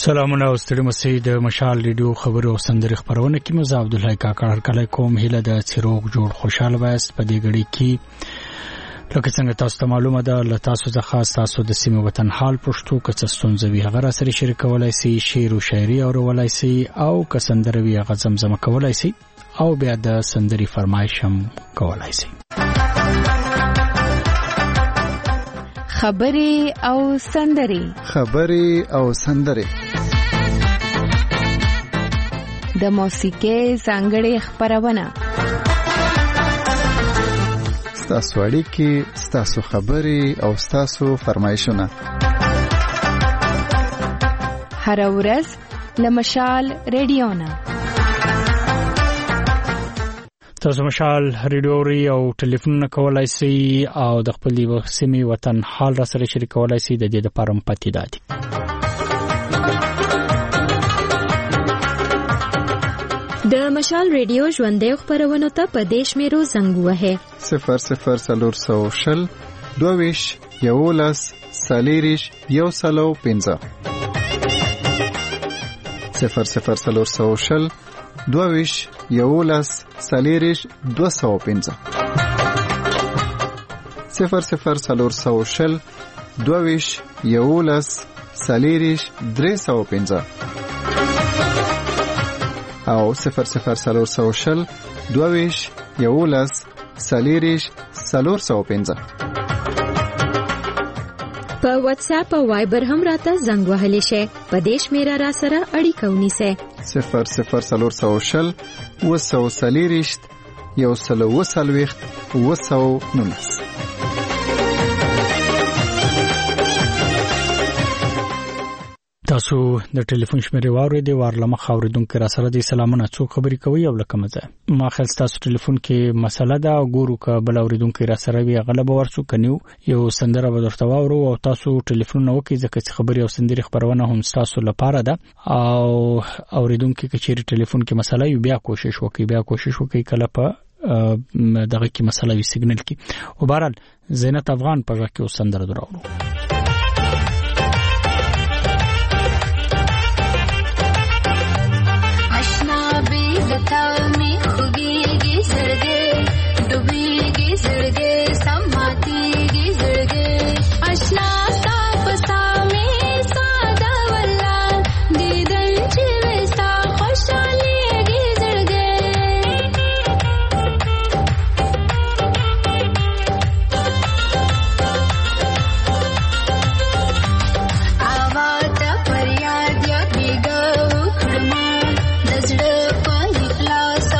سلامونه او ستړي مسئ د مشال ریډیو خبرو او سندري خبرونه کې مزه عبد الله کاکړ هرکله کوم هله د چیروک جوړ خوشاله وایست په دې غړي کې لکه څنګه تاسو ته معلومه ده ل تاسو ځخه خاص تاسو د سیمه وطن حال پښتو کڅستونځوي هغه سره شریکولای شي شعر او شاعري اورولای شي او کسندروي هغه زمزمه کولای شي او بیا د سندري فرمایشم کولای شي خبري او سندري د موسیقۍ څنګهړې خبرونه ستاسو اړیکې ستاسو خبري او ستاسو فرمایشونه هر ورځ لمشال ریډیونا تاسو مشال ریډیو او ټلیفون کولای شئ او د خپل سیمې وطن حال را سره شریکولای شئ د دې لپاره پتی دادي د مشال ریډیو ژوندې خبرونه ته په دیش میرو زنګ وهه 00 22 یولس سالیریش یو سلو 15 00 22 یولس سالیریش 215 00 22 یولس سالیریش 315 او 00 22 یولس سالیریش 415 په واتس اپ او وایبر هم راته زنګ وهلی شي په دیش میرا را سره اړیکه ونیسه 00 وسو سالیریش یو سلو وسلويخت وسو نونس تاسو د ټلیفون شمیرې واورېدې وارلمه خاوریدونکو را سره د سلامونه څو خبرې کوي او لکه مزه ما خل تاسو ټلیفون کې مسله دا ګورو ک بل اوریدونکو را سره وی غلب ورڅو کنيو یو سندره بدرته واورو او تاسو ټلیفون نو کې ځکه خبرې او سندري خبرونه هم تاسو لپاره ده او اوریدونکو کې چیرې ټلیفون کې مسله یو بیا کوشش وکي کله په دغه کې مسله وی سیګنل کې او بهرحال زینت افغان په ځکه او سندره دراوړو Class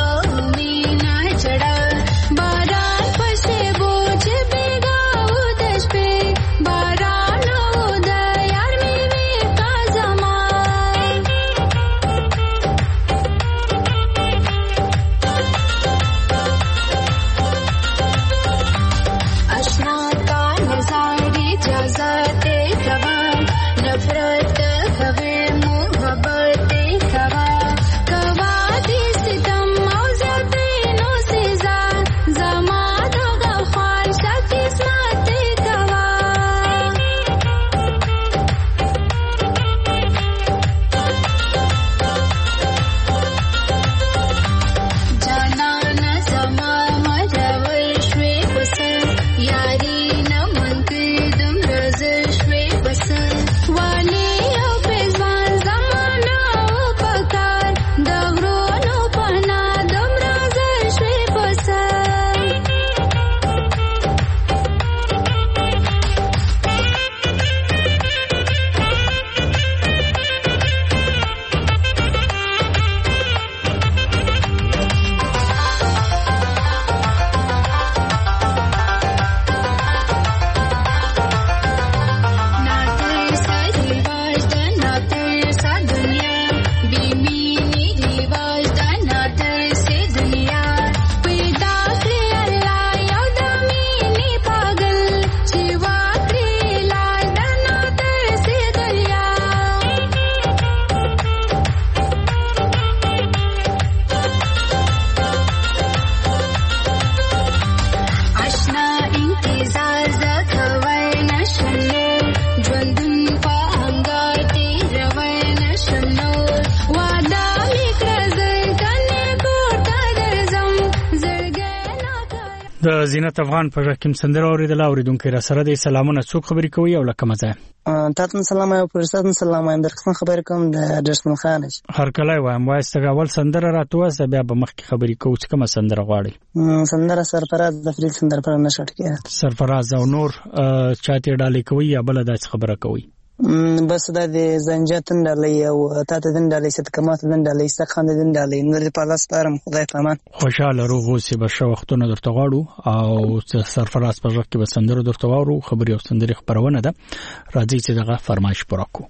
د زینت افغان په ژغ کې سندره اوریدل اوریدونکو را سره د سلامونه څوک خبرې کوي او لکه مزه تاسو سلام او پرستان سلام ایم درخصن خبر کوم د درسمن خان هر کله وایم وایسته اول سندره راتوسه بیا به مخکې خبرې کوو چې کومه سندره غواړي سندره سرفراز د فریق سندره پر نشټ کې سرفراز او نور چاته ډالې کوي یا بل داس خبره کوي بس دا د زنجاتن ډالې او تاته دن ډالې ست کمات دن ډالې استخوان دن ډالې نور په لاس پارم خدای پامان خوشاله روغ اوسې به شو وختونه درته غواړو او سرفراز په ژغ کې به سندره درته غواړو خبري او سندري خبرونه ده راځي چې دغه فرمایش پوره کو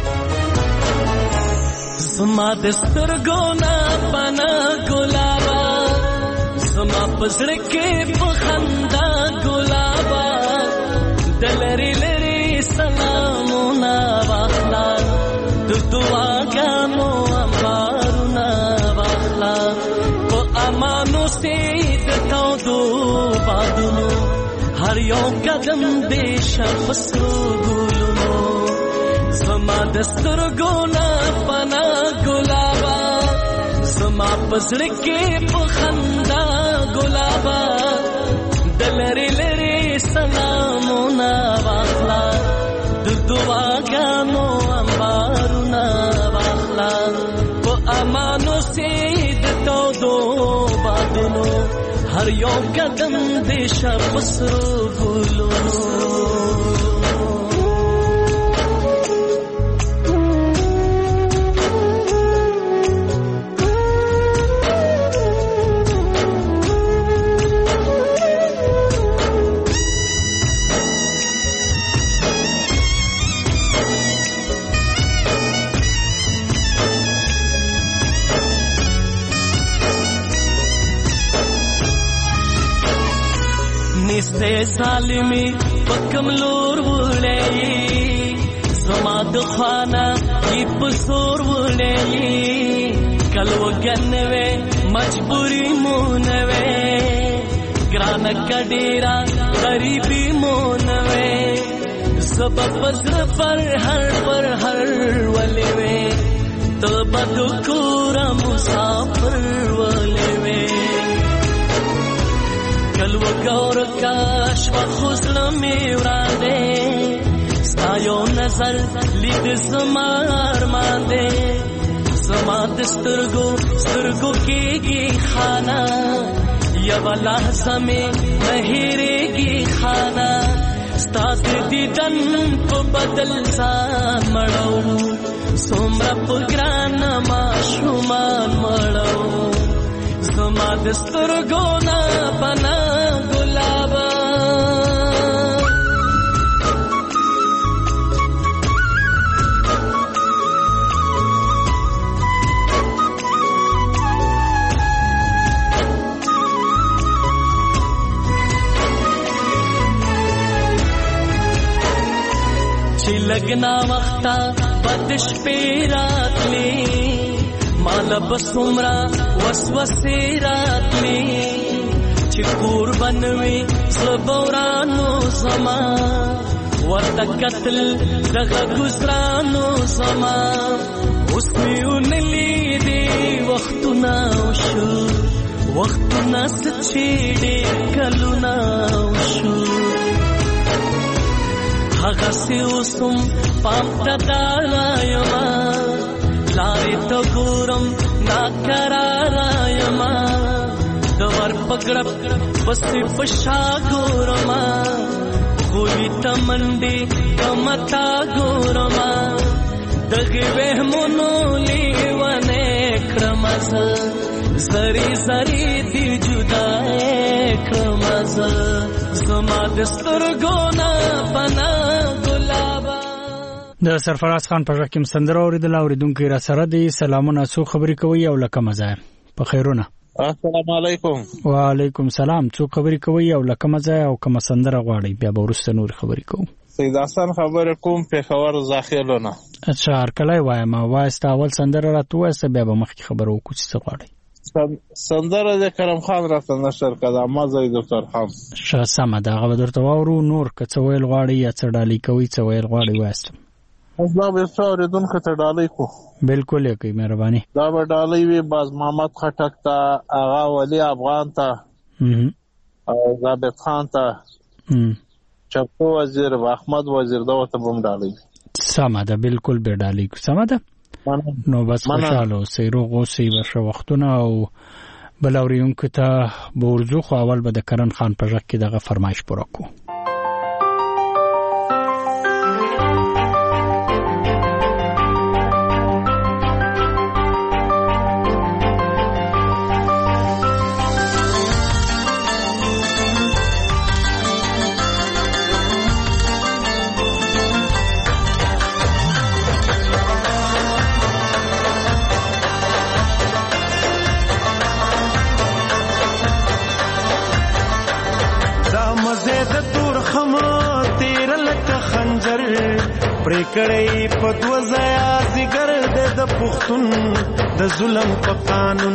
زما د سترګونه پنا ګلابا زما پسړ کې په خندا ګلابا دلری لری سلامونه واخلا د دعاګانو امبارونه واخلا په امانو سي د تودو بادونو هر یو قدم دې شپسو ګلونو زما د سترګونه پنا ګلابا زما پسړ کې په خندا ګلابا دلری لری سلامونه واخلا د دعاګانو امبارونه واخلا په امانو سي د تودو بادونو هر یو قدم دې شپسو ګلونو نسته سالمی پکم لور وړی زما د خانه کی پسور وړی کلو کنوي مجبوری مونوي ګران کډیرا غریبی مونوي سبب پزر پر هر ولې وې تو بدو کورا مسافر ولې وې کلو گور کاش و خوزلمی ورانده ستایو نظر لید زمار مانده زما دسترگو کیگی خانا یو لحظه میں نهیرگی خانا ستاد دیدن پو بدل زان مڑو سومرا پگران ما شومان مڑو زما دسترګونه پنا ګلابا چې لګنا وخته بدش پیراتلی مالا بسمرا وسوسه راتلی چې قربان وي صبرانو زما ورته قتل دغه گزرانو زما اوس میونلی دی وختونه شو وختونه سچېډې کلونه شو هغه سي اوسم پام تدارايما لارې ته ګورم ناکرارايما دوار پکړپ بسې پشا ګورما ګولې ته منډې کمتا ګورما دغه وهمونو لیوانه کړمز زری زری دی جدا کړمز زما دسترګونه پنا ګلابا د سرفراز خان په ژغ کې سندره اوریدل اوریدونکو را سره دی سلامونه سو خبرې کوي او لکه مزه په خیرونه السلام علیکم وعلیکم سلام څو خبرې کوي او لکه مزه او کوم سندره غواړي بیا به ورسته نور خبرې کوو سید حسن خبر کوم پېښور ځاخیلونه اچھا هر کله وایم وایسته اول سندره راتوسه بیا به مخکې خبرو کوو څه غواړي سندره د کرم خان راته نشر کړه ما زید ترحم شه سم دا غو درته وورو نور کڅ ویل غواړي یا څه ډالۍ کوي څه ویل غواړي وایسته الله به څورې دونکو ته ډالۍ کو بالکل یې کوي مهرباني دا به ډالۍ وي باز محمد خټک ته اغا ولی افغان ته او ثابت خان ته چپو وزیر و احمد وزیر دا ته بم ډالي سمه ده بالکل به ډالي سمه ده نو بس خوشاله اوسئ روغ اوسئ ورشه وختونه او بل اورونکو ته به ورځو خو اول به د کرن خان په ژغ کې دغه فرمایش پوره کړو. پریکړې په دوزایا زیګر د پښتون د ظلم په قانون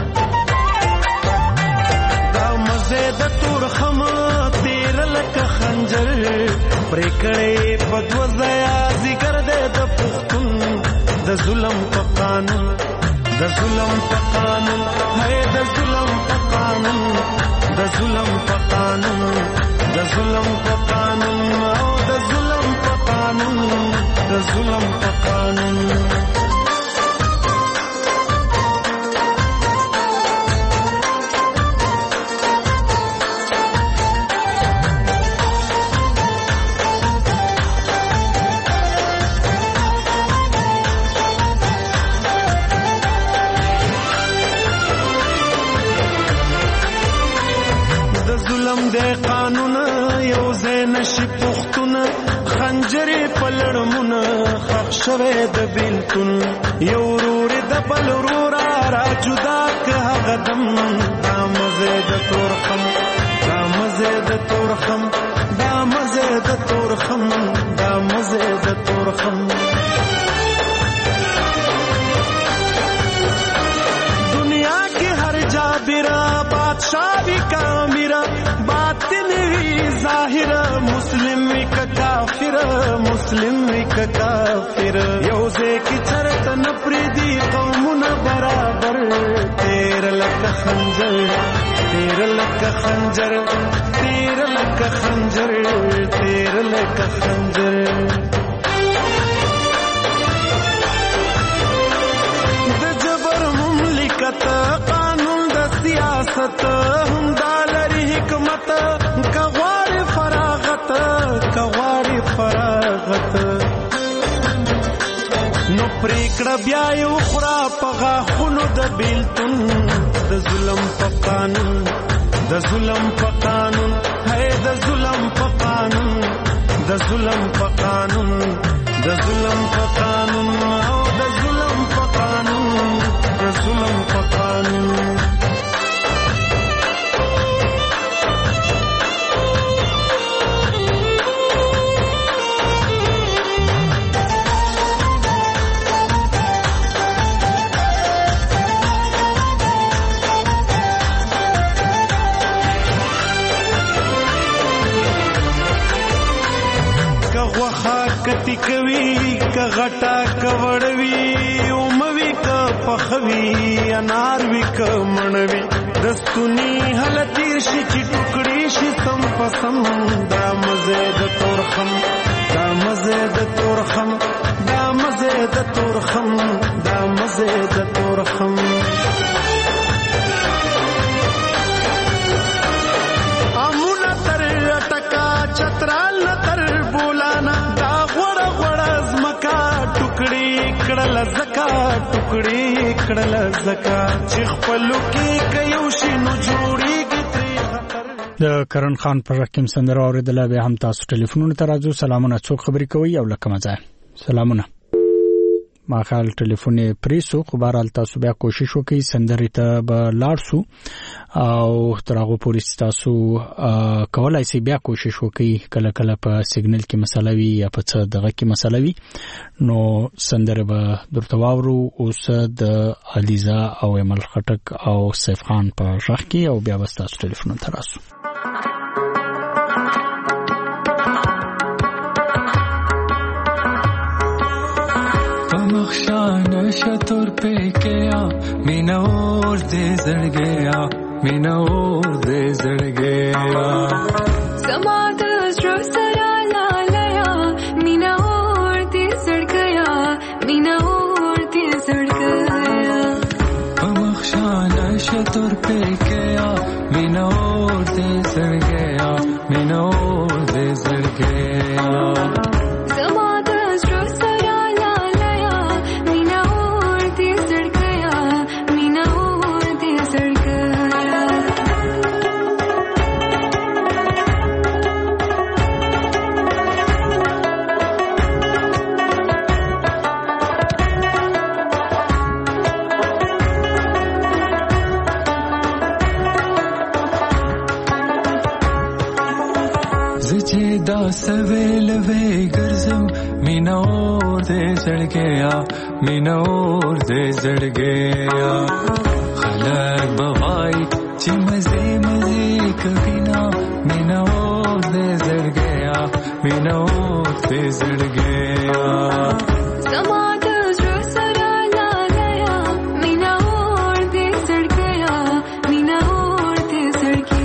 دا مزه د تور خم تیر لکه خنجر پریکړې په دوزایا زیګر د پښتون د ظلم په قانون د ظلم په قانون هي د ظلم په قانون د ظلم په قانون د ظلم په قانون او د ظلم په قانون د ظلم په قانون د قانون یو زین شي پختون خنجرې پلړمون خخ شوه د بیلتون یو رور د بل رور را جدا که غدم دا مزه د تورخم دا مزه د تورخم دا مزه د تورخم دا مزه د تورخم دنیا کې هر جابرا بادشاہ بھی کامیرا باطن وی ظاهر مسلم وی کافر مسلم وی کافر یوزه کی چرت نپریدی قومنا برابر تیر لک خنجر تیر لک خنجر تیر لک خنجر تیر لک خنجر د جبر مملکت قانون د سیاست هم دالری حکمت کغوار فراغت کغوار فراغت نو پریکړه بیا یو خورا پغا خونو د بیلتون د ظلم په قانون د ظلم په قانون ہے د ظلم په قانون د ظلم په قانون د ظلم په قانون او د ظلم په قانون د ظلم په قانون کتی کوي کا غټا کوړوي او موي کا پخوي انار وی کا منوي دستونی حالتي شي چې ټوکړي شي سم پسم دا مزه د تورخم دا مزه د تورخم دا مزه د تورخم دا مزه د تورخم امونه تر ټکا چترال تر بولانا کړل زکا ټوکړي کړل زکا چې خپلو کې کيو شي نو جوړيږي ترې خطر د کرن خان پر رقم سندره اوریدل به هم تاسو ټلیفونونو ته راځو سلامونه څوک خبري کوي او لکه مزه سلامونه ما خال ټلیفون پریسو خو بهرال تاسو بیا کوشش وکړئ سندري ته به لارسو او ترغه پولیس تاسو کولای شي بیا کوشش وکړئ کله کله په سیګنل کې مسله وي یا په څه دغه کې مسله وي نو سندره به درته واورو اوس د علیزا او امل خټک او سیف خان په ژغ کې او بیا به تاسو ټلیفون ته راسو नशा तोर पे गया मीना और दे जड़ गया مینا اور دې زړګیا زما د زړه سره لالیه مینا اور دې زړګیا مینا اور دې زړګیا په مخشانه شتور پکیا مینا اور دې زړګیا مینا اور دې زړګیا دا سویل وی ګرځم مینا اور دې زړګیا مینا اور دې زړګیا خلک بوای چې مزه مزه کبینا مینا اور دې زړګیا مینا اور دې زړګیا زما د زړه سره لالیه مینا اور دې زړګیا مینا اور دې زړګیا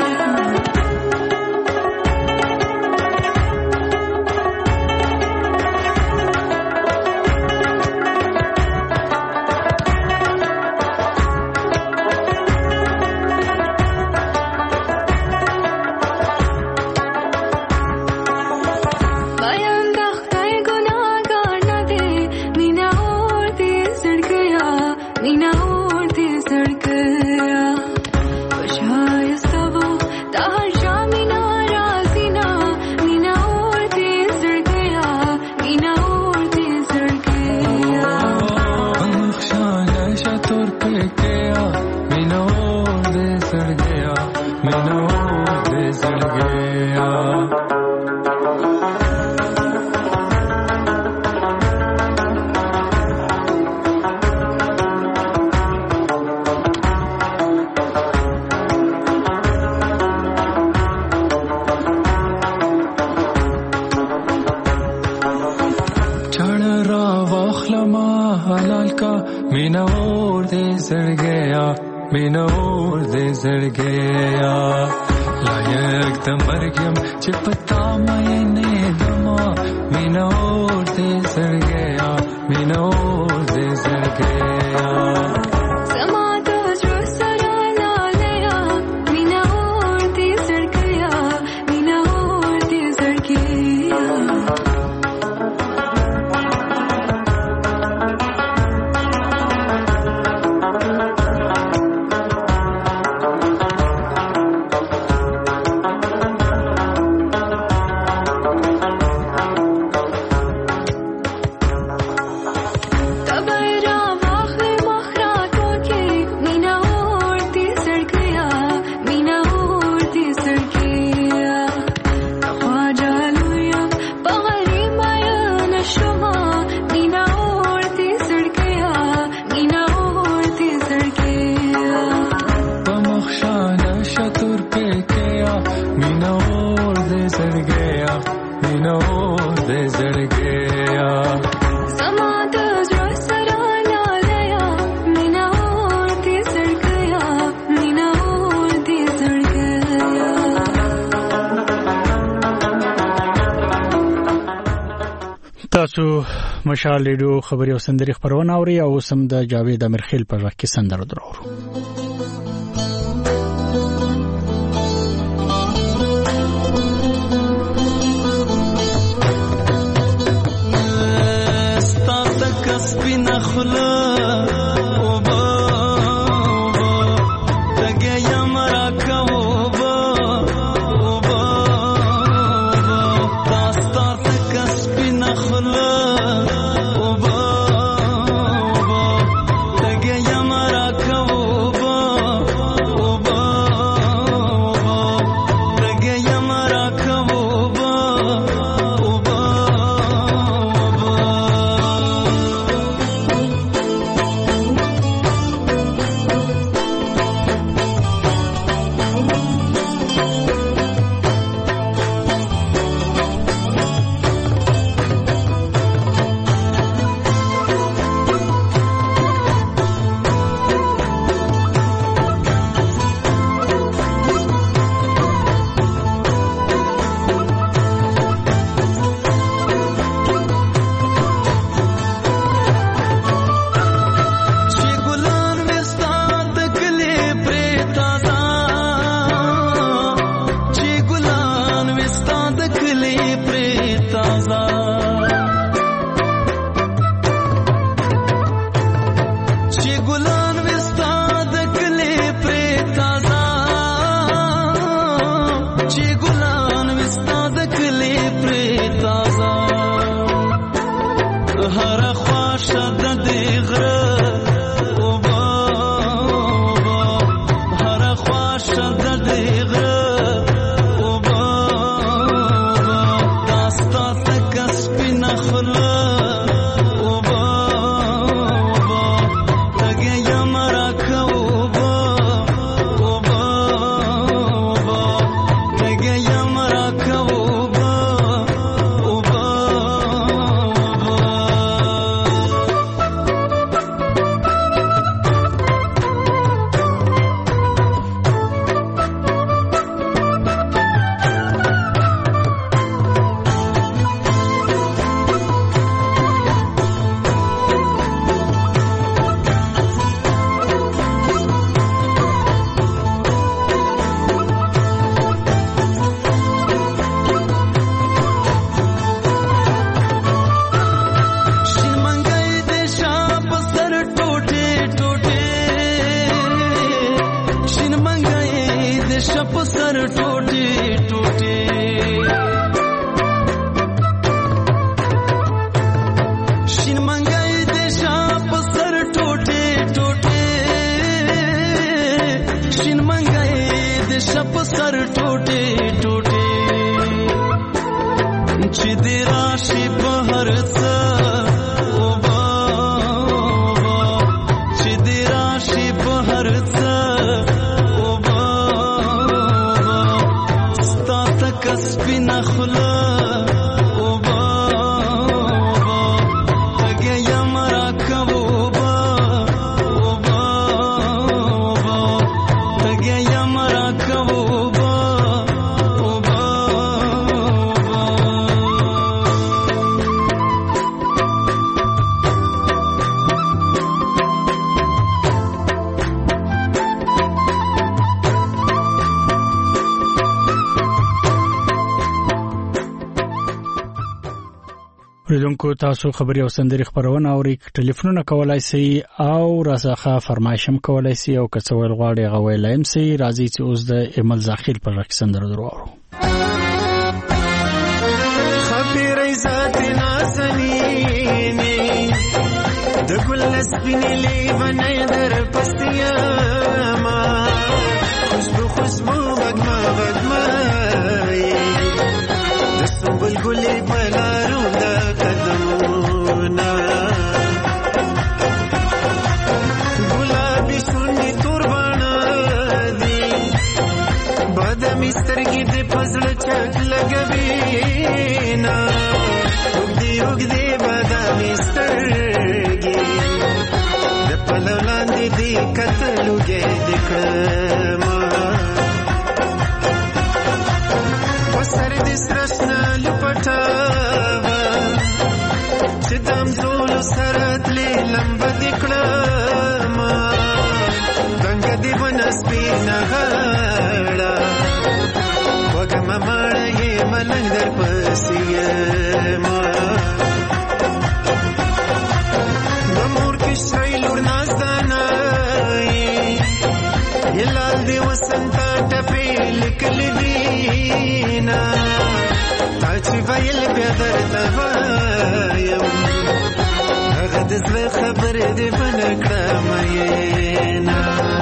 مشال ریډیو خبري او سندري خبرونه اوري او سم د جاوید امرخیل په ځای کې سندره درو ستا تک سپینه خوله شپ سر ټوټي ټوټي شین منګای د شپ سر ټوټي ټوټي شین منګای د شپ سر ټوټي ټوټي چې دی راشي په هر څه سپینا خلا او با تګه یمرا کوو با او با تګه یمرا کوو با او با ورونکو تاسو خبري او سندري خبرونه اوري ټلیفونونه کولای سي او راسخه فرمایشم کولای سي او کڅوړ غواړي غویلایم سي راځي چې اوس د ایمل ذاخر پر رقصندر درو خبري ذات نازنيني د ګل سپینې لیوانې در پستیا ما خوشبو وګما وګما د سنبل ګلې بلارو سترګې دې پزړه چک لګوینا وګدي وګدي بادامي سترګې د پلو لاندې دې کتلوګې دې کړما وسر دې سرشنا لپټاوا چې دم زول سره تلې لمبه دې کړما دنګ دې ونسپینا ماړه یې ملنګ در پسې ما د مور کې شای لور نازدانه یې لال دې وسنت ټپې لیکلې دینا تا چې ویل بیا درته وایم هغه د زړه خبرې دې بنکړه مې نه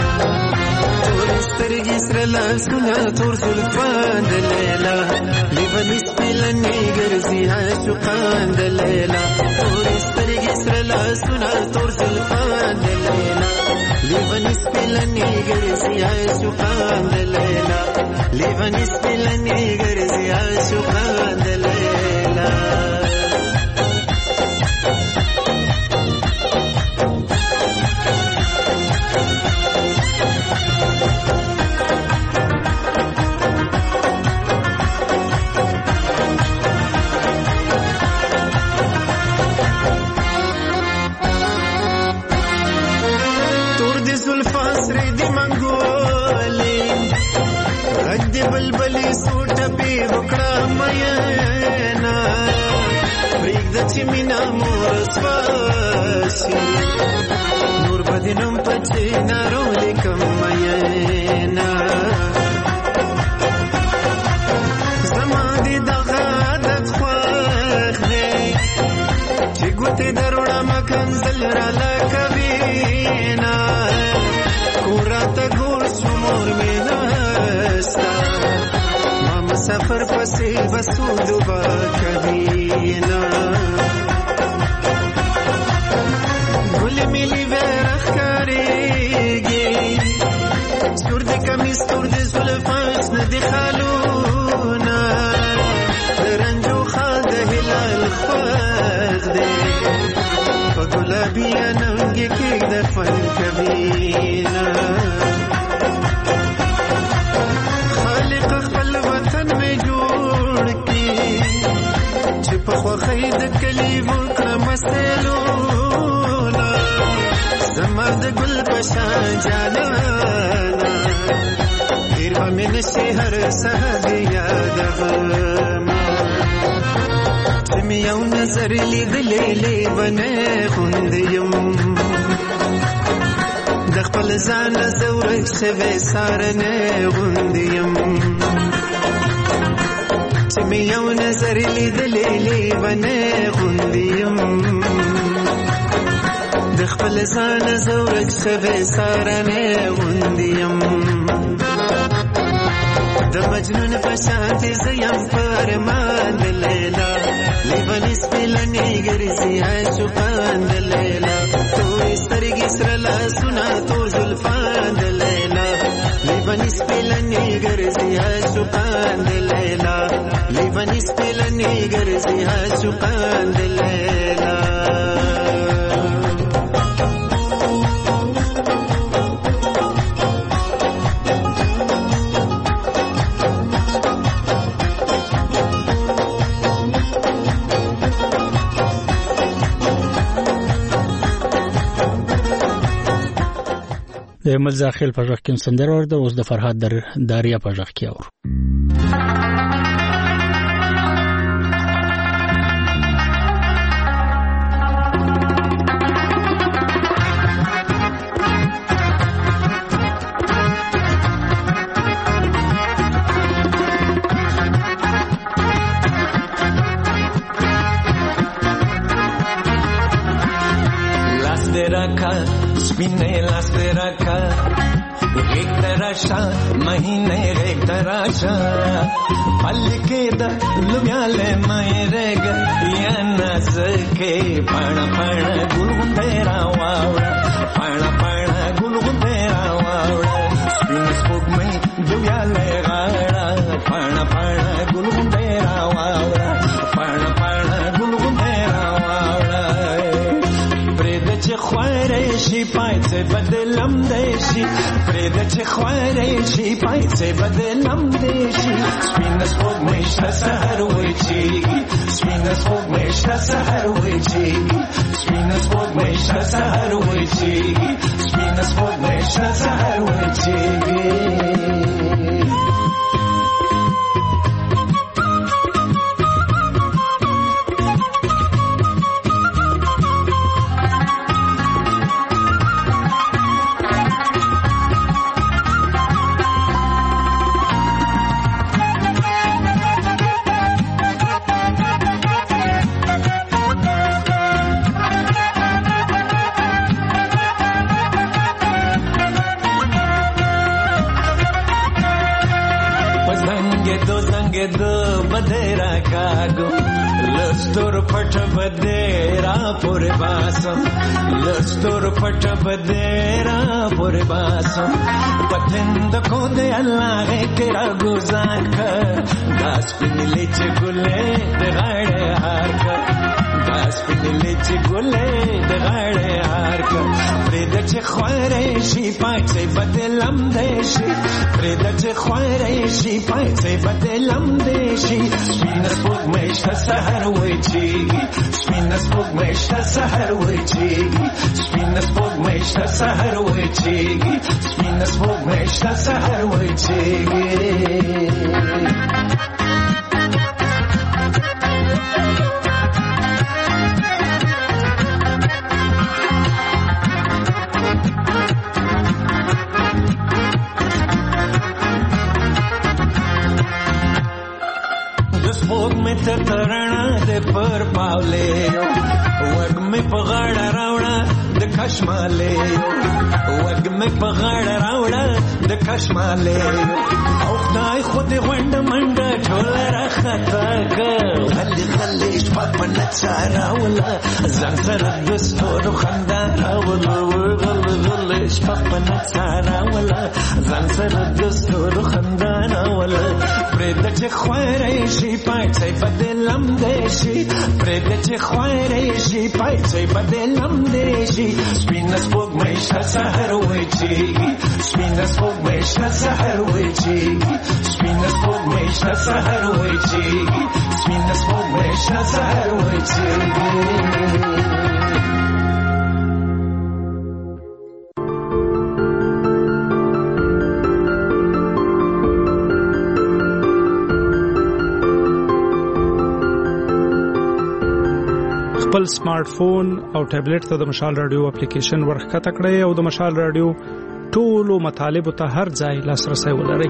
سترګې سره لاسونه تور زلفان د لیلا لیونی سپیلنې ګرځي عاشقان د لیلا تور سترګې سره لاسونه تور زلفان د لیلا لیونی سپیلنې ګرځي عاشقان د لیلا لیونی سپیلنې ګرځي عاشقان د لیلا بلبلی سوټ په وکړه مېنا پرېږده چې مینا مور سواسي نور بدنم پچې نارو لیکم مېنا زما دې دغه عادت خوښ دی چې ګوتې دروړه مکنزل را لکوینا کوراته ګور شمور مینا سفر پسې بسو دوبا کبینا ګل ملي ورخ کاریږي سور دې کمیس تور دې زلفاس نه دې خالونا رنجو خال د هلال خوږ دې په ګلابي اننګ کې د فن کبینا په خوخې د کلی وکړه مستلونا زما د ګل په شان جانانا هیر به مې نشي هر سهار یادومه چې مې یو نظر لیدلی لیونی غوندې یم د خپل ځان زورک شوی سارنه غوندیم چې مې یو نظر لیدلې لیونه غوندیم د خپل ځان زورک شوی سارنه غوندیم د مجنون په شانتي زیم فرمان د لیلا لیونی سپلنی ګرځي عاشقان د لیلا تو سترګې سره لاسونه تو زلفان د لیلا لیونی سپلنی ګرځي عاشقان د لیلا لیونی سپلنی ګرځي عاشقان د لیلا د احمد زاخیل په ژغ کې سندره ورده اوس د فرهاد داریا په ژغ کې اور स्पिने लास्ते रखा एक तराशा महीने एक तराशा पल के दुम्याले मयरेग या नस के पण पण गुलगुंदेरा वावड़ा पण पण गुलगुंदेरा वावड़ा स्पिन स्पोक में दुम्याले गाड़ा पण पण गुलगुंदेरा वावड़ा पण पण गुलगुंदेरा वावड़ा प्रेद चे ख्वारे शी पायचे बदलम देशी प्रेद चे ख्वारे शी पायचे बदलम देशी स्पिन स्पोक मेष्टा सहर वेची स्पिन स्पोक मेष्टा सहर वेची स्पिन स्पोक मेष्टा सहर वेची स्पिन स्पोक मेष्टा सहर वेची बधेरा कागो लस्तोर पट बधेरा पुरे बासम लस्तोर पट बधेरा पुरे बासम पतंद को दे अल्लाह के गुजार कर दास पिनले चे गुले दगाड़े हार कर दास पिनले चे गुले दगाड़े हार कर प्रेद चे ख्वारे शी पाचे बदलम देशी प्रेद चे ख्वारे शी पाचे बदलम देशी स्पिन स्पोक मेष्टा सहर वेची स्पिन स्पोक मेष्टा सहर वेची स्पिन स्पोक मेष्टा सहर वेची स्पिन स्पोक मेष्टा सहर वेची तरना दे पर पावले वग में पगाड़ा रावड़ा दे खशमाले वग में पगाड़ा रावड़ा दे खशमाले औखदाई खुद वंड मंड झोला रखता खली खली इश्पात मन चारा वला जंसर दस्तोर खंदारा वला गल गल इश्पात मन चारा वला जंसर दस्तोर खंदारा वला प्रेद चे ख्वारे शी पाचे बदलम देशी प्रेद चे ख्वारे शी पाचे बदलम देशी स्पिन स्पोक मेष्टा सहर वेची स्पिन स्पोक मेष्टा सहर वेची स्पिन स्पोक मेष्टा सहर वेची स्पिन स्पोक मेष्टा सहर वेची خپل سمارټ فون او ټابلیټ ته د مشال رادیو اپلیکیشن ورخکته کړئ او د مشال رادیو ټولو مطالبو ته هر ځای لاسرسي ولرئ.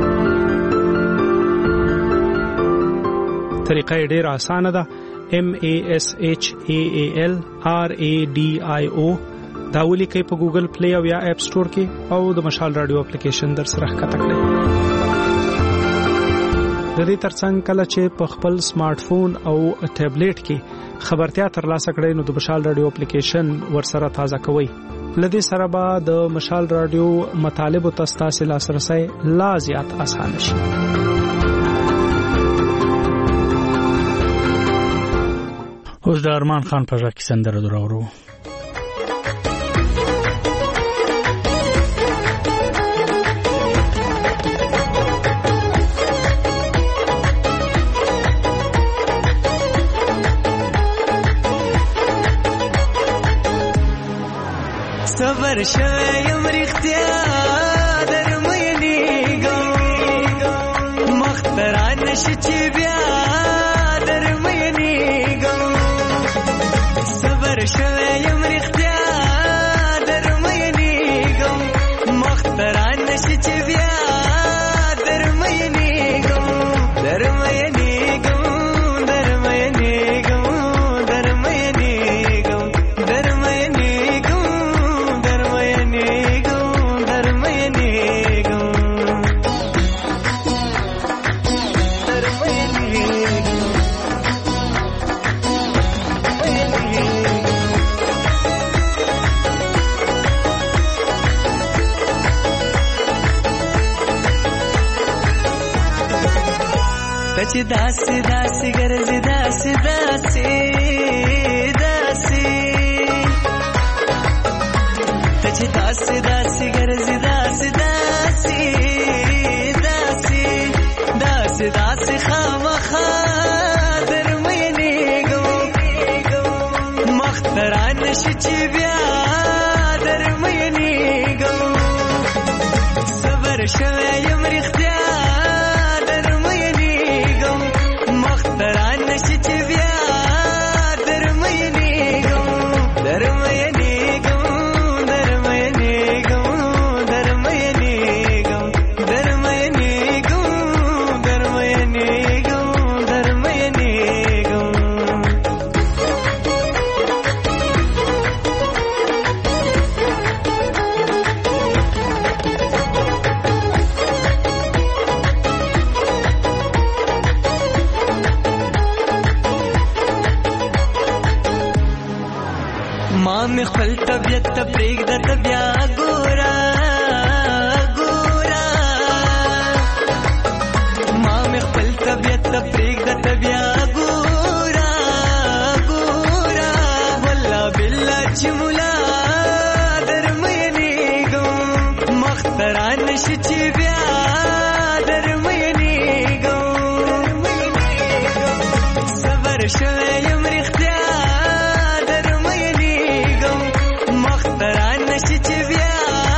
طریقه ډېره اسانه ده. MASHAALRADIO دا ولیکئ په ګوګل پلی او یا اپ سٹور کې او د مشال رادیو اپلیکیشن در سره ښکته کړئ. د دې ترڅنګ کله چې په خپل سمارټ فون او ټابلیټ کې خبرتیا ترلاسه کړئ نو د مشال رادیو اپلیکیشن ورسره تازه کوئ. لدې سره به د مشال رادیو مطالبو ته ستاسو لاسرسي لا زیات اسانه شي. اوس د ارمان خان په ځای کې سندره درورو. صبر شویم رختیا درمینیگم مختران نشی چی بیا درمینیگم صبر شویم رختیا درمینیگم مختران نشی چی بیا درمینیگم درمینیگم درمینیگم درمینیگم درمینیگم چې داسې داسې ګرځي داسې داسې داسې ته چې داسې داسې ګرځي داسې داسې داسې داسې داسې خامخا درمینېږم مختران نشي چې بیا درمینېږم صبر شوی یم رښتیا دران نشي چې بیا درمینېږم درمینېږم درمینېږم درمینېږم درمینېږم درمینېږم درمینېږم مې خپل طبیعت ته پرېږده ته بیا ګوره ګوره ما مې خپل طبیعت ته پرېږده ته بیا ګوره ګوره والله بالله چې ملا درمینېږم مختران نشي چې بیا درمینېږم صبر شوی یم رښتیا دران نشي چې بیا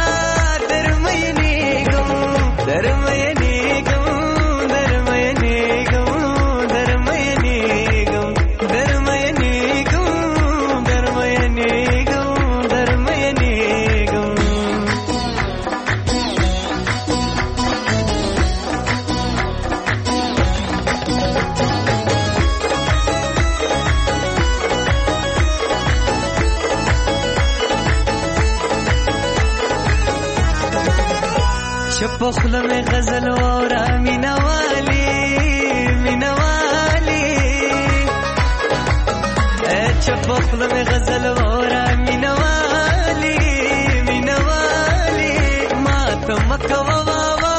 درمینېږم درمینېږم درمینېږم درمینېږم درمینېږم درمینېږم درمینېږم پخله میں غزل وورا مینا والی اچھا پخله میں غزل وورا مینا والی ما ته مکوا واوا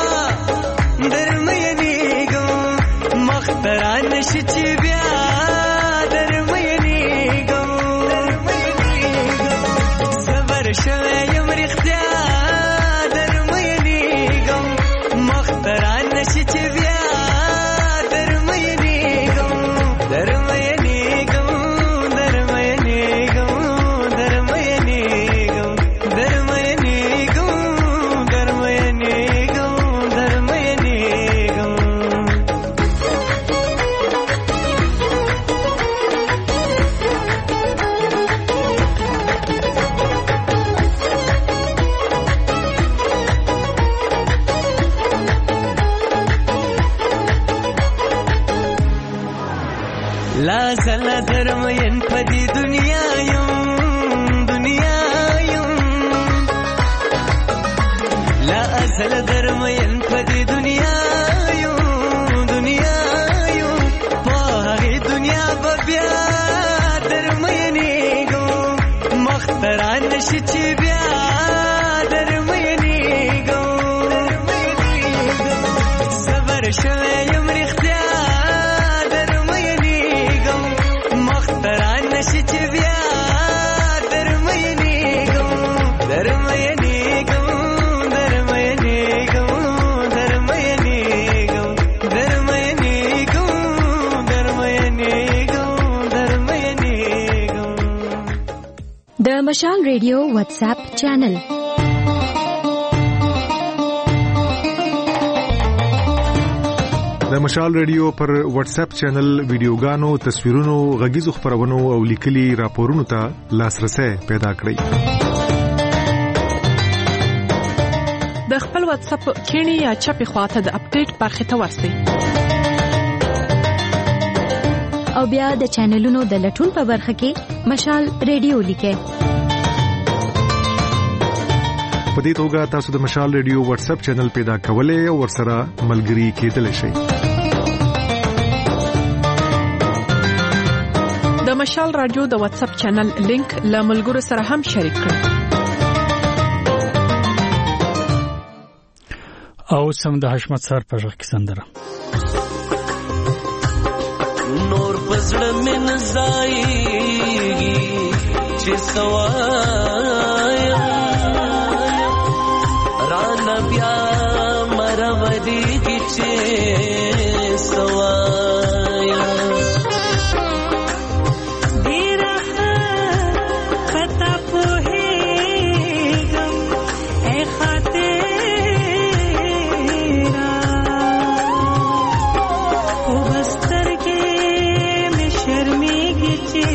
درمینېږم مختران نشي چې بیا درمینېږم صبر شوی یم رښتیا دران نشي چې بیا درمینېږم درمینېږم درمینېږم درمینېږم درمینېږم درمینېږم درمینېږم धर्मयन पदी दुनिया ला असल धर्मयन पदी दुनिया दुनिया बब्या धर्मयने गो मख्तरान नशिची ब्या धर्मयने गो सबर शवे यमरिख्त्या धर्मयने गो मख्तरान नशिची ब्या धर्मयने गो धर्मयने गो धर्मयने गो धर्मयने गो धर्मयने गो धर्मयने गो धर्मयने गो د مشال ریډیو واتساپ چینل د مشال ریډیو پر واتس اپ چینل ویډیوګانو تصویرونو غږیزو خبرونو او لیکلي راپورونو ته لاسرسي پیدا کړئ د خپل واتس اپ کینی یا چپی خواته د اپډیټ برخه ته ورسئ او بیا د چینلونو د لټون په برخه کې مشال ریډیو لیکئ په دې توګه تاسو د مشال ریډیو واتس اپ چینل پیدا کولای او ورسره ملګري کېدلی شئ د مشال رادیو د واتس اپ چینل لینک له ملګرو سره هم شریک کړئ او سم د حشمت سر په ځخ کې سندره نور پزړه من زای چې سوای رانا بیا مرودی کی چې سوای ډیره پتا په هیګم اے خاطرا کو بستر کې مې شرمېږي چې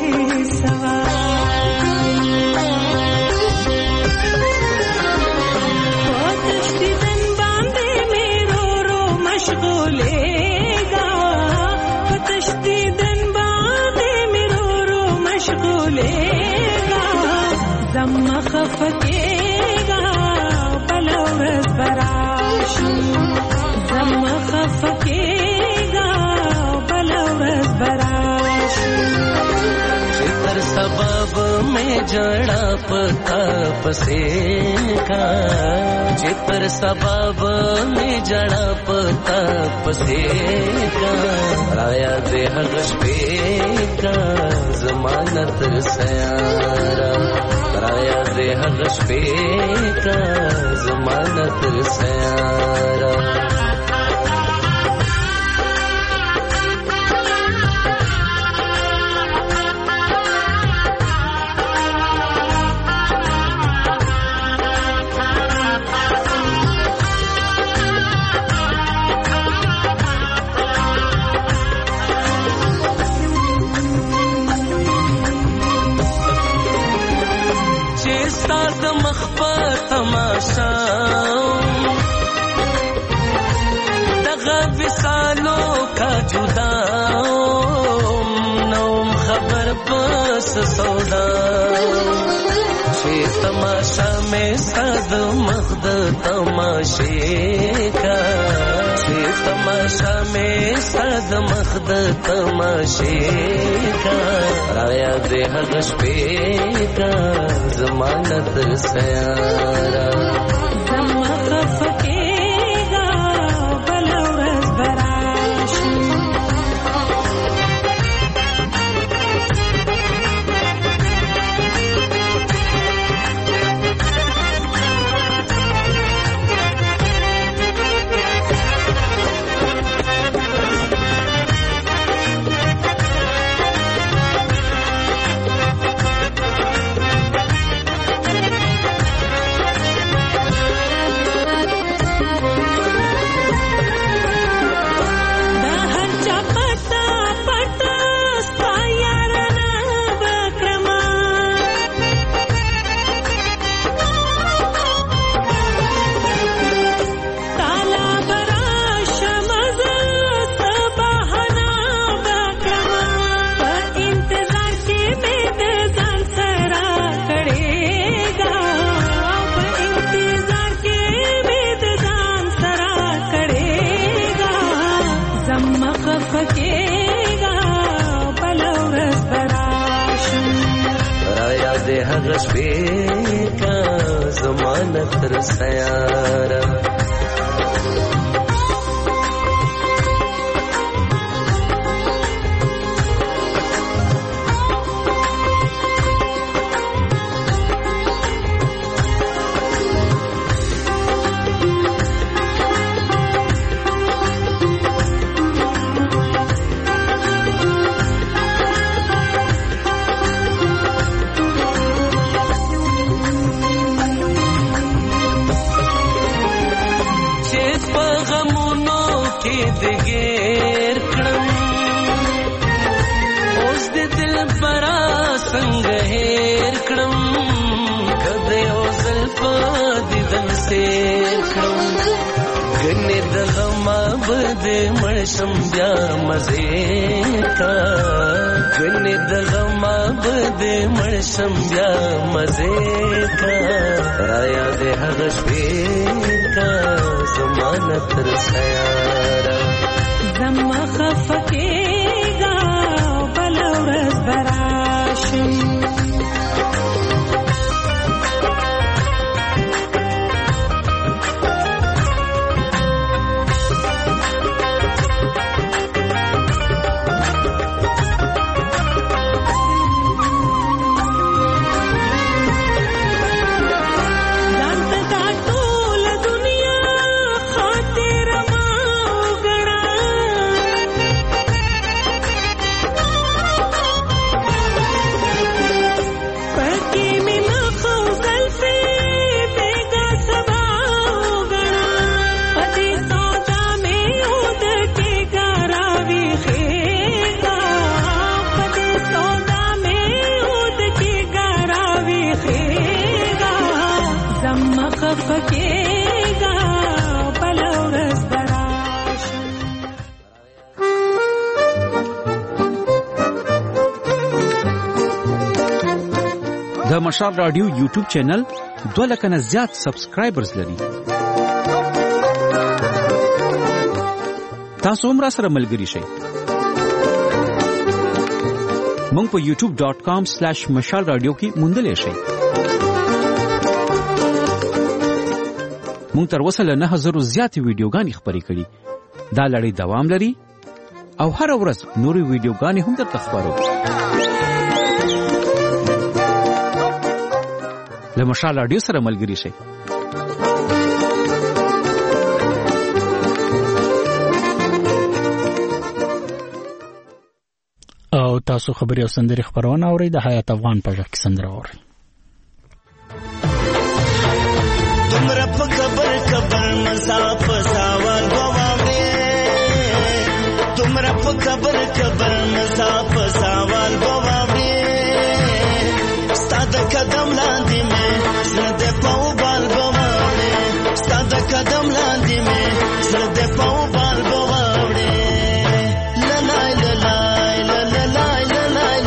زما خفقېږه بل ورځ به راشي زما خفقېږه بل ورځ به راشي چې تر سبب مې جړه پتا پسې کا چې تر سبب مې جړه پتا پسې کا رایا دې هغه شپې کا ضمانت سیارا رایا دې هغه شپې کا ضمانت سیارا دغه وسالو کا جدا نوم خبر پس سودا چې تماشا مې صد مخد تماشې کا چې تماشا مې صد مخد تماشې کا رایا دې هغه شپې کا ضمانت سیارا زما خفقېږه بل ورځ به راشي شپې کا زمانه تر سیاره مرشم بیا مزه کا غنی دغما بد مرشم بیا مزه کا رایا دې هغه شپې کا زمانه تر سیاره زما خفکیگا بل ورځ براشم د مشال رادیو یوټیوب چینل 2 لک نه زیات سبسکرایبرز لري. تاسو هم را سره ملګری شئ. مونږ په youtube.com/mashalradio کې موندلې شئ. مونږ تر اوسه له 9000 زیاتې ویډیوګانې خپرې کړې. دا لړۍ دوام لري او هر ورځ نورې ویډیوګانې هم درته خپرو. له مشال رادیو سره ملګری شئ. او تاسو خبري او سندري خبرونه اورئ د حیات افغان په ځای کې سندره اورئ. تمرا په خبر مساف ساوال غواړې تمرا په خبر مساف ساوال غواړې ستاد قدم لاندې مې زړه دې په بال غواړې ستاد قدم لاندې مې زړه دې په بال غواړې لای لای لای لای لای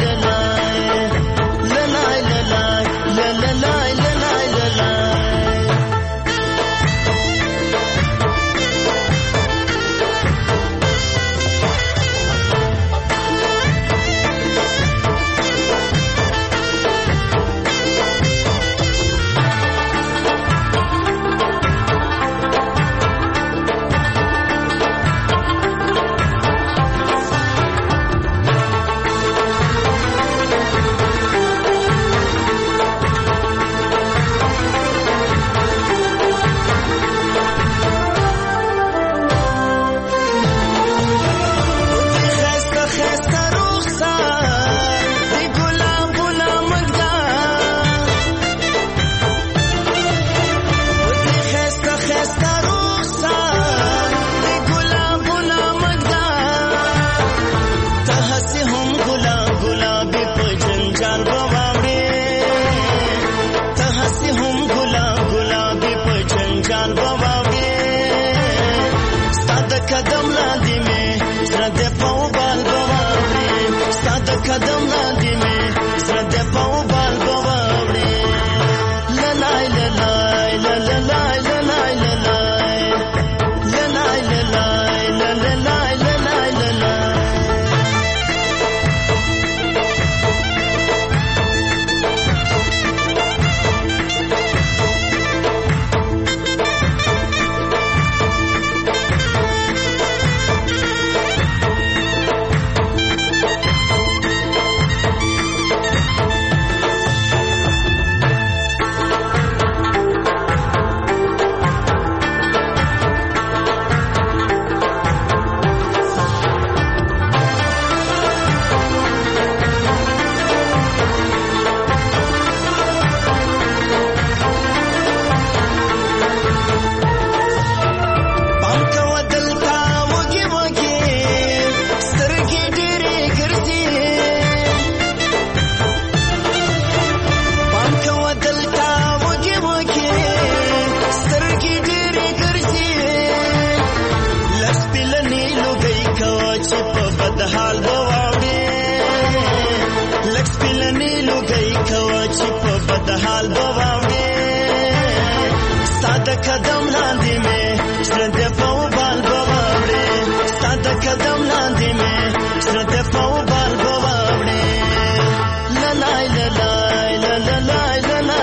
حال بواوړې ستاد قدم لاندې مې زړه په وبال بواوړې ستاد قدم لاندې مې زړه په وبال بواوړې لا لا لا لا لا لا لا لا لا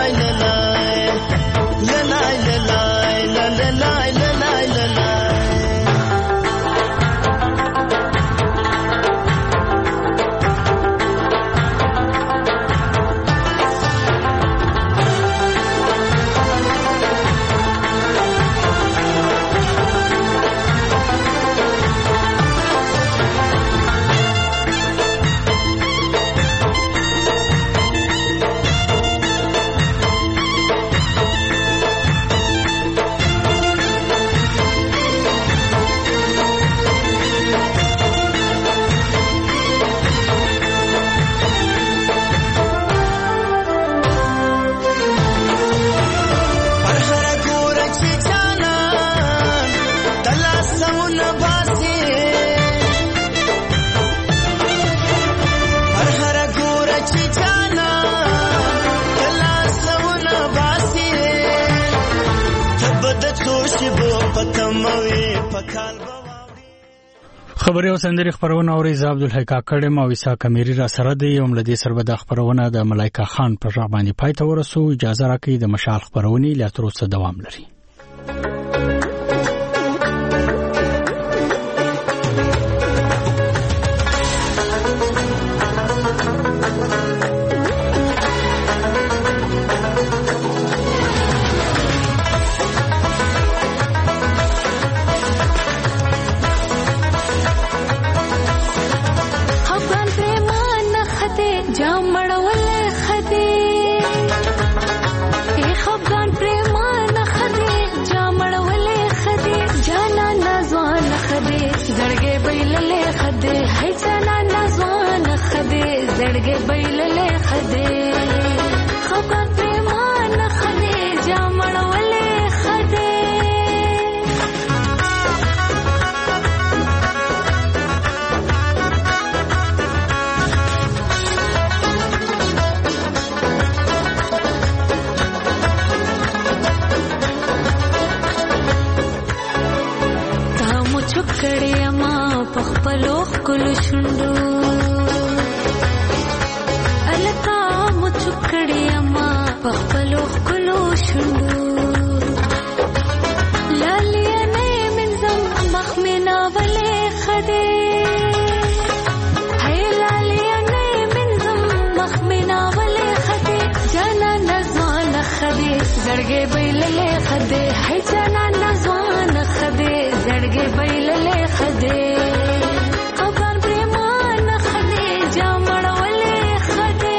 خبري او سندري خبرونه اوري زاب عبدالحق کاکړم او عیسی کمیری را سره دی او ملدي سربدا خبرونه د ملایکا خان پر باندې پاتې ورسو. اجازه راکړئ د مشال خبرونه لا تر اوسه دوام لري. زړګې بیللې خدای خپل پیمان خدای جامړولې خدای تاسو چکړې ما په خپل خپل شوندو پخپلو خلو شندو لالیانه منزم مخمنا ولی خده هی لالیانه منزم مخمنا ولی خده جانا نزوان خده زړګې بیللې خده هی جانا نزوان خده زړګې بیللې خده خبر پریمان خده جامړولې خده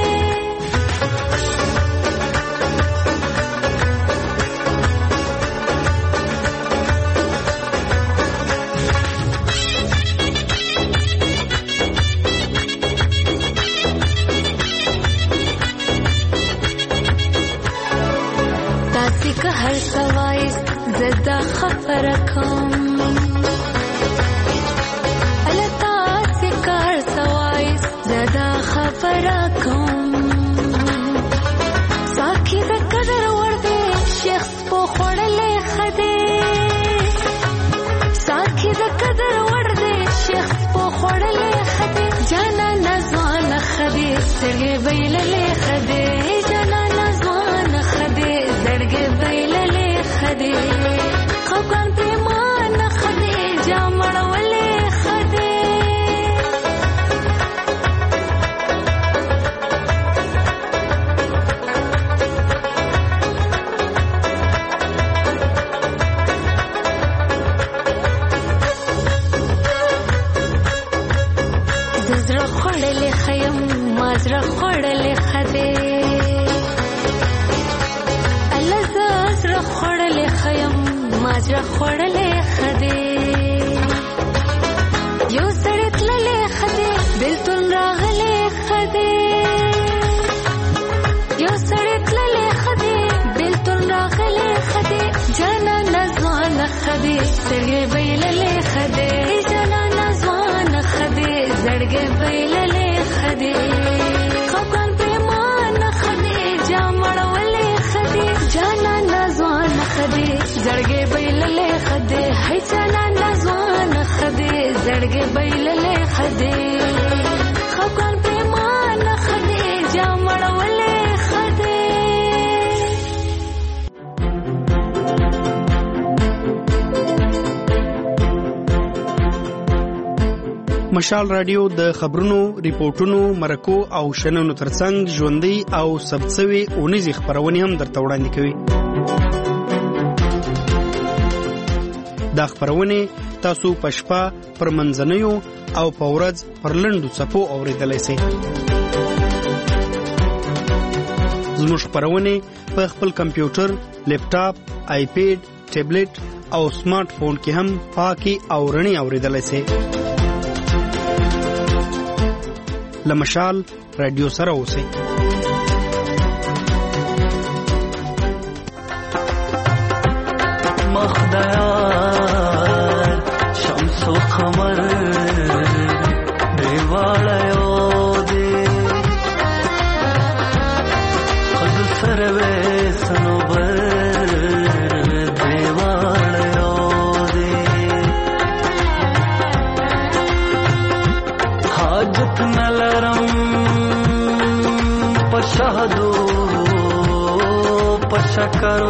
که هر سوایس زدا خبرکم التا سکر سوایس زدا خبرکم ساکی د قدر ورده شخص په خړلې خده ساکی د قدر ورده شخص په خړلې خده جانا نزوان خده سړې ویللې خده جانا نزوان خده زړګې ویللې خده خپل پیمان خده جامړولې خده زړه خړلې خیم مازره خړلې خده خړلې خیم ماجره خړلې خده یو سړی تللې خده بلتون راغلې خده یو سړی تللې خده بلتون راغلې خده جانا نزوان خده سړی بیللې خده جانا نزوان خده زړګې بیللې خده خپل پیمان خده جام مشال رادیو د خبرونو، ریپورتونو، مرکو او شننو ترڅنګ ژوندۍ او ثبتسوي اونیزې خبرونه هم درته وړاندې کوي. دا خبرونه تاسو په شپه، پر منځنیو او په ورځ پر لنډو څپو اورېدلای شئ. زموږ خبرونه په خپل کمپیوټر، لیپټاپ، آیپیډ، ټابلیټ او سمارټ فون کې هم پاکي او رڼي اورېدلای شئ. لمشال رادیو سره اوسئ. مخدیار شمس و قمر دیواله یادی خود سروه سنوبر دیواله یادی حاجت نلرم پشهدو پشکرو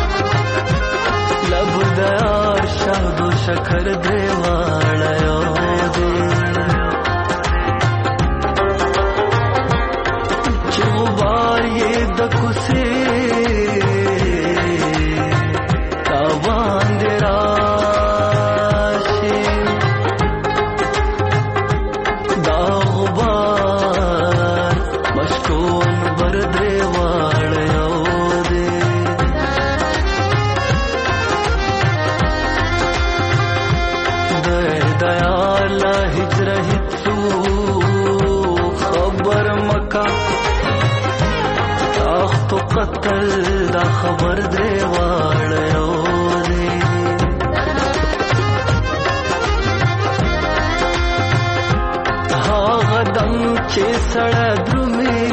لب دیار شهد و شکر دیواله یادی چه غبار یه دکوسی تاوان دی راشی دا غبار مشکون بر دیواله یادی دیار لا هجره هیتسو خبر مکا تاخت و قتل دا خبر دیوار یودی ها غدم چه سڑا درمی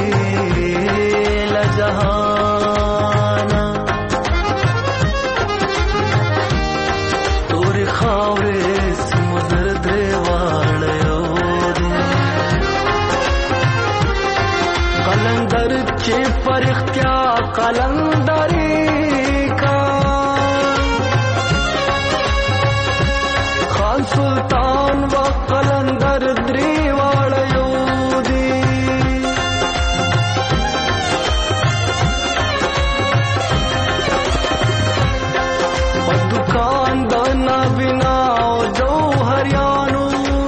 لجهانا توری خاوری سمدر دیوار یودی قلندر چه فرختیا قلندری کا خان سلطان و قلندر دیوار یودی دکان دانا بنا جوهریانو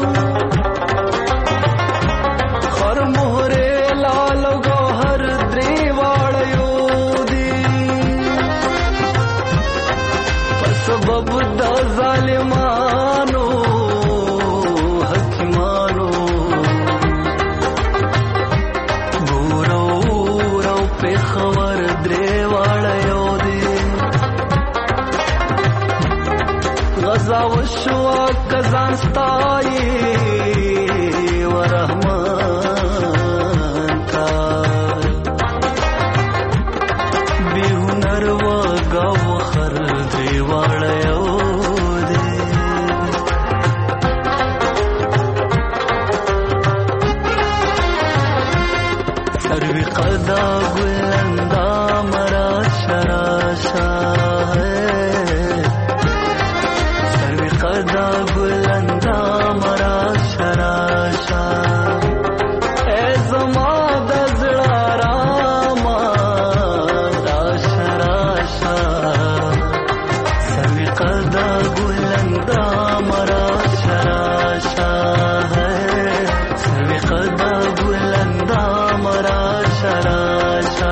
خر مهره لال گوهر دیوار یودی سبب دا ظالمانو حکیمانو گورو رو پی خور دیوار یودی غزا و شوا کزان ستایی و رحمان کا بی هنر و گاو خر دیوار یودی سروی قدا گلندا مرا شراشا قدا بلندا مرا شراشا اے زما د زړه راما دا شراشا سوي قدا بلندا مرا شراشا سوي قدا بلندا مرا شراشا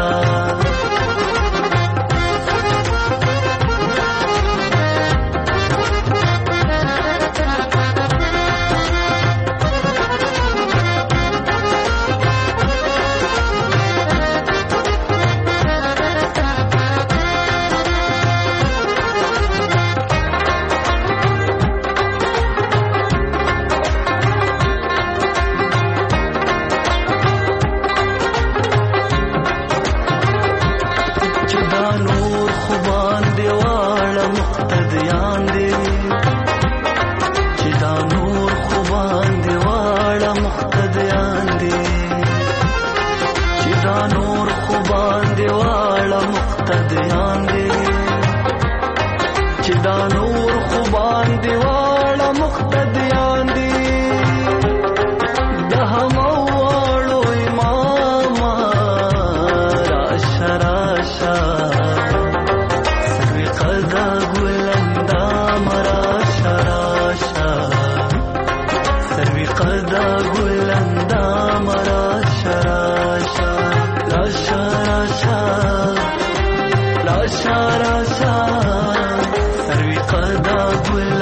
ګل